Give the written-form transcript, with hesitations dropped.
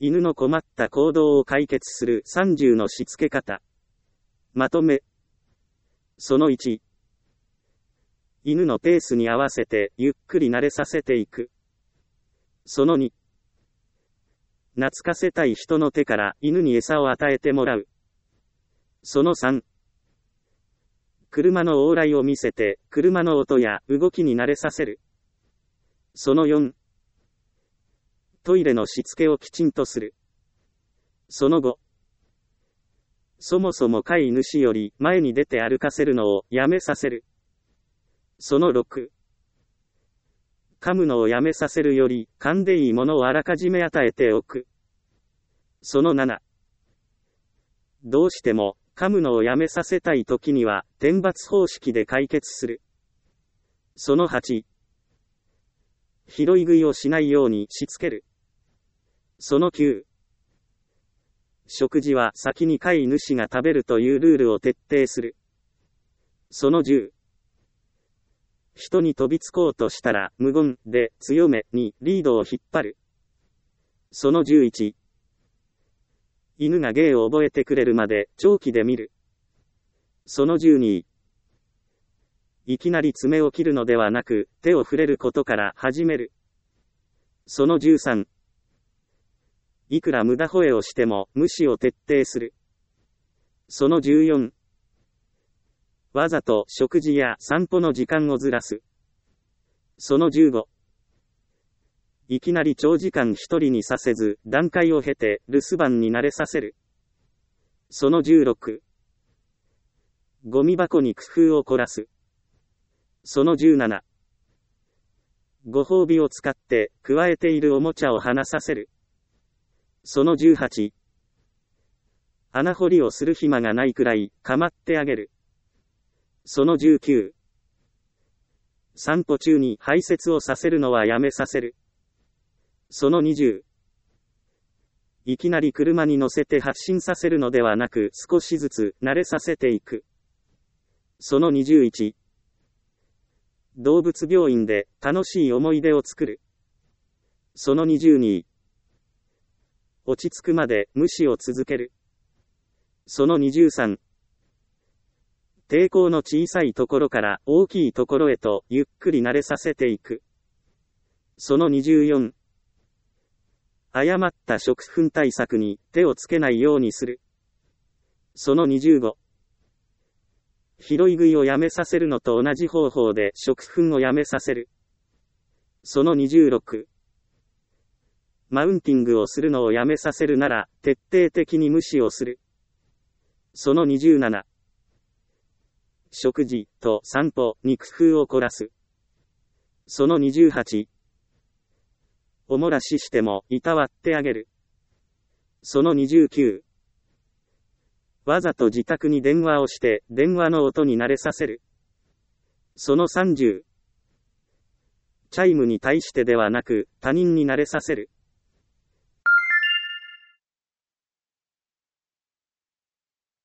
犬の困った行動を解決する30のしつけ方。まとめ。その1。犬のペースに合わせてゆっくり慣れさせていく。その2。懐かせたい人の手から犬に餌を与えてもらう。その3。車の往来を見せて、車の音や動きに慣れさせる。その4。トイレのしつけをきちんとする。その5。そもそも飼い主より前に出て歩かせるのをやめさせる。その6。噛むのをやめさせるより、噛んでいいものをあらかじめ与えておく。その7。どうしても、噛むのをやめさせたいときには、天罰方式で解決する。その8。拾い食いをしないようにしつける。その9。食事は先に飼い主が食べるというルールを徹底する。その10。人に飛びつこうとしたら、無言で強めにリードを引っ張る。その11。犬が芸を覚えてくれるまで長期で見る。その12。いきなり爪を切るのではなく、手を触れることから始める。その13。いくら無駄吠えをしても無視を徹底する。その14。わざと食事や散歩の時間をずらす。その15。いきなり長時間一人にさせず、段階を経て留守番に慣れさせる。その16。ゴミ箱に工夫を凝らす。その17。ご褒美を使って加えているおもちゃを離させる。その18。穴掘りをする暇がないくらい構ってあげる。その19。散歩中に排泄をさせるのはやめさせる。その20。いきなり車に乗せて発進させるのではなく少しずつ慣れさせていく。その21。動物病院で楽しい思い出を作る。その22。落ち着くまで無視を続ける。その23。抵抗の小さいところから大きいところへとゆっくり慣れさせていく。その24。誤った食粉対策に手をつけないようにする。その25。拾い食いをやめさせるのと同じ方法で食粉をやめさせる。その26。マウンティングをするのをやめさせるなら、徹底的に無視をする。その27。食事と散歩に工夫を凝らす。その28。おもらししてもいたわってあげる。その29。わざと自宅に電話をして電話の音に慣れさせる。その30。チャイムに対してではなく他人に慣れさせる。